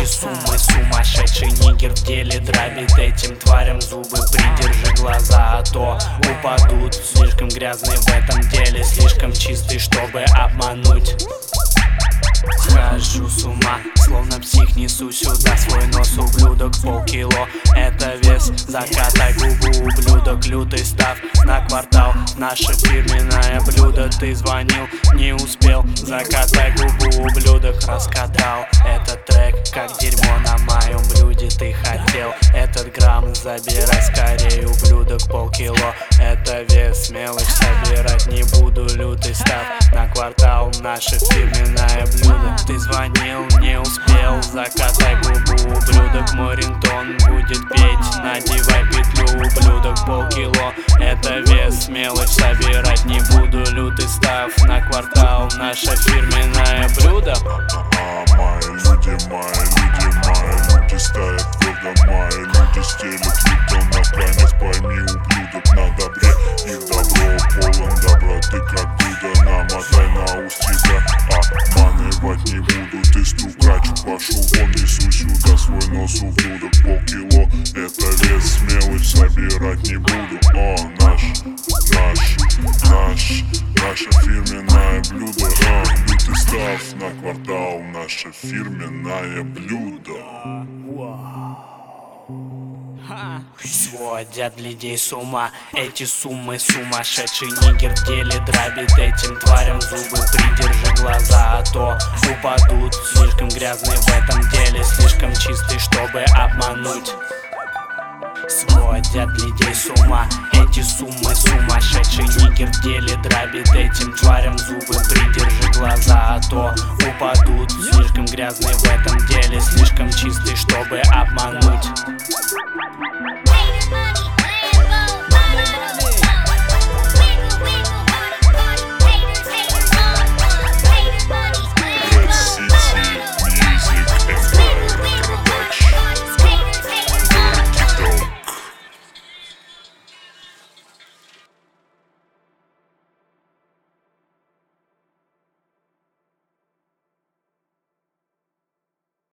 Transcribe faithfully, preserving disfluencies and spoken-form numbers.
суммы, сумасшедший нигер в деле дробит этим тварям зубы. Придержи глаза, а то упадут. Слишком грязный в этом деле, слишком чистый, чтобы обмануть. Схожу с ума, словно псих, несу сюда свой нос, ублюдок. Полкило, это вес, закатай губу, ублюдок. Лютый став на квартал, наше фирменное блюдо. Ты звонил, не успел, закатай губу, ублюдок. Раскатал этот трек, как дерьмо на моем блюде. Ты хотел этот грамм, забирай скорее, ублюдок. Полкило, это вес, мелочь собирать не буду. Лютый став на квартал, наше фирменное блюдо. Ты звонил, не успел, закатай губу, ублюдок. Мой рингтон будет петь, надевай петлю, ублюдок. Полкило, это вес, мелочь собирать не буду. Лютый став на квартал, наше фирменное блюдо. Мои люди, мои люди, мои люди стоят твердо, мои люди стелют Липтон на конец, пойми, ублюдок, на добре. Их добро полон доброты, как Будда, намотай на ус тебя, обманывать не буду. Ты стукач, пошел вон, несу сюда свой нос, ублюдок. Полкило, это вес, мелочь собирать не буду. О, наш, наш, наш, наше фирменное блюдо. А, лютый став на квартал, наше фирменное блюдо. Сводят людей с ума эти суммы, сумасшедший нигер в деле дробит этим тварям зубы. Придержи глаза, а то упадут. Слишком грязный в этом деле, слишком чистый, чтобы обмануть. Сводят людей с ума эти суммы, сумасшедший нигер в деле дробит этим тварям зубы. Придержи глаза, а то упадут. Слишком грязный в этом деле, слишком чистый, чтобы обмануть.